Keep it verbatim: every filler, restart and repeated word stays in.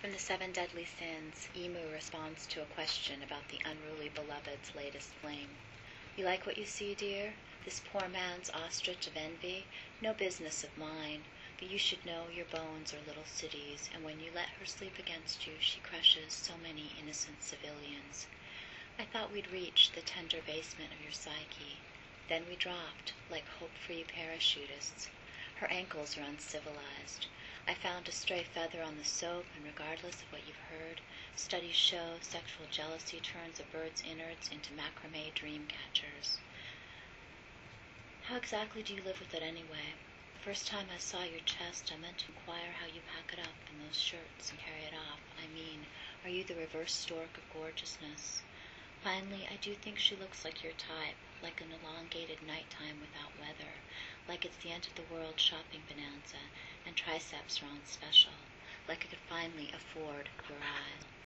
From the Seven Deadly Sins, Emu responds to a question about the unruly beloved's latest flame. You like what you see, dear? This poor man's ostrich of envy? No business of mine. But you should know your bones are little cities, and when you let her sleep against you, she crushes so many innocent civilians. I thought we'd reached the tender basement of your psyche. Then we dropped, like hope-free parachutists. Her ankles are uncivilized. I found a stray feather on the soap, and regardless of what you've heard, studies show sexual jealousy turns a bird's innards into macrame dream catchers. How exactly do you live with it anyway? The first time I saw your chest, I meant to inquire how you pack it up in those shirts and carry it off. I mean, are you the reverse stork of gorgeousness? Finally, I do think she looks like your type, like an elongated nighttime without weather, like it's the end of the world shopping bonanza, and triceps are on special, like I could finally afford your eyes.